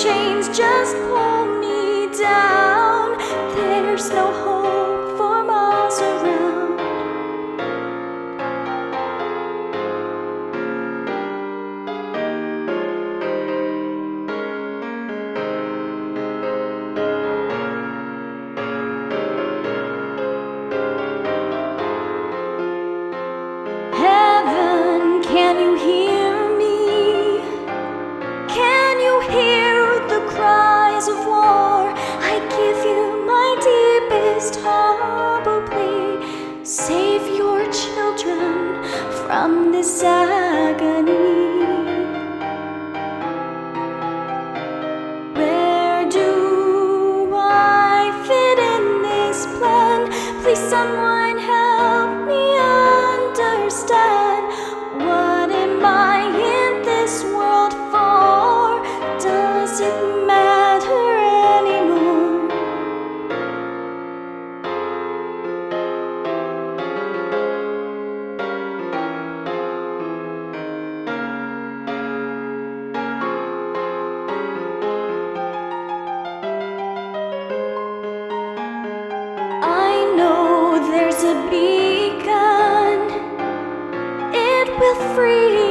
chains just pull me down. There's no hope for miles around. Heaven, can you hear me? Can you hear the cries of war? I give you my deepest humble plea. Save your children from this agony. Where do I fit in this plan? Please someone help me understand. What am I in this world for? Does it matter anymore? I know there's a beacon. It will free